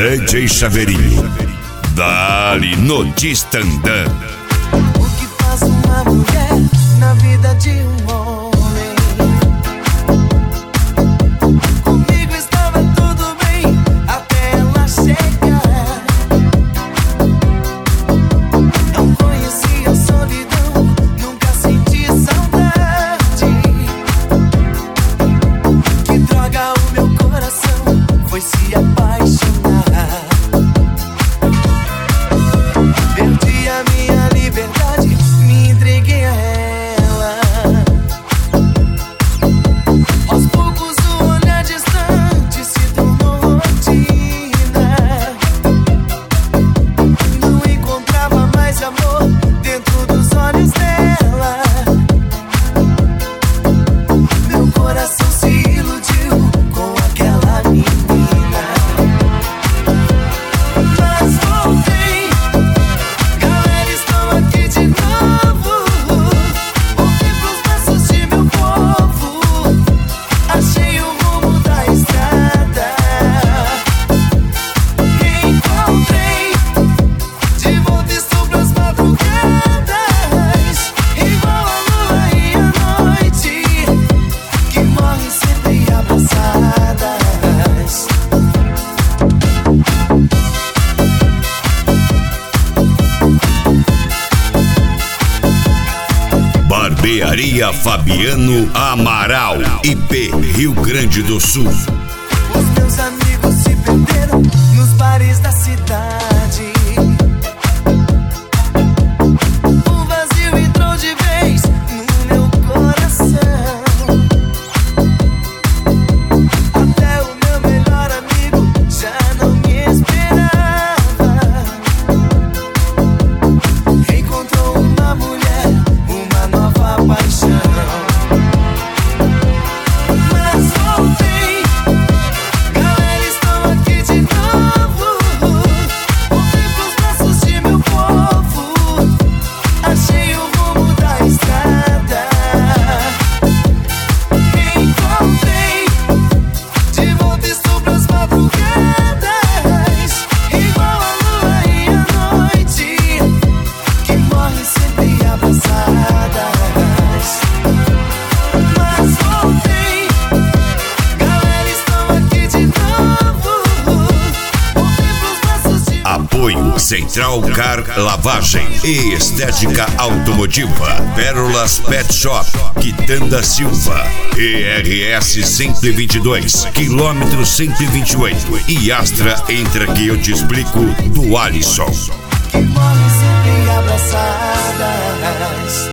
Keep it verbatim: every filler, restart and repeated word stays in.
D J Chaveirinho, dá-lhe no Distandã. O que faz uma mulher na vida de um homem? Comigo estava tudo bem até ela chegar. Não conhecia a solidão, nunca senti saudade. Que droga, o meu coração foi se apaixonar. Perdi a minha liberdade, me entreguei a ela. Aos poucos o olhar distante se tornou rotina. Não encontrava mais amor dentro dos olhos dela. Meu coração se iludiu com aquela menina. Mas voltei, galera, estou aqui de novo. Voltei pros braços de meu povo. Achei o rumo da estrada. Encontrei, de volta estou pras madrugadas. Igual a lua e a noite, que morrem sempre abraçadas. Barbearia Fabiano Amaral, I P, Rio Grande do Sul. Os meus amigos se perderam nos bares da cidade. O vazio entrou de vez no meu coração. Até o meu melhor amigo já não me esperava. Encontrou uma mulher, uma nova paixão. Mas voltei, galera, estou aqui de novo. Voltei pros braços de meu povo. Achei o rumo da estrada. Encontrei, de volta estou pras madrugadas. Igual a lua e a noite, que morrem sempre abraçadas. Mas voltei, galera, estou aqui de novo. Voltei pros braços de Apoio Central Car Lavagem e Estética Automotiva, Pérolas Pet Shop, Quitanda Silva, E R S cento e vinte e dois, quilômetro cento e vinte e oito e Astra Entra Que Eu Te Explico, do Alisson. que morrem sempre abraçadas.